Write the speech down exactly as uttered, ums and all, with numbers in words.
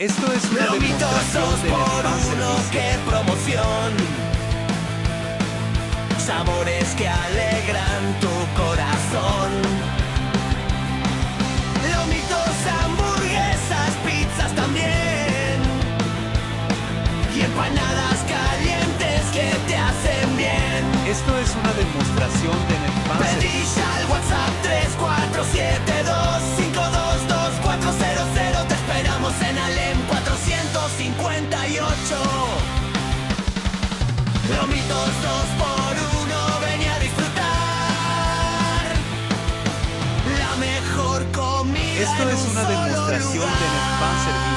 Esto es una Lomitos demostración dos de por Nespan uno, Servicio. qué promoción. Sabores que alegran tu corazón. Lomitos, hamburguesas, pizzas también. Y empanadas calientes que te hacen bien. Esto es una demostración de Nespan Pedí Servicio. ya al WhatsApp tres cuatro siete dos cinco dos dos cuatro cero cero. Te esperamos en Alem cuatrocientos cincuenta y ocho. Lomitos dos por uno, ven a disfrutar la mejor comida Esto en es un una solo demostración de lugar. Nespan Servicio.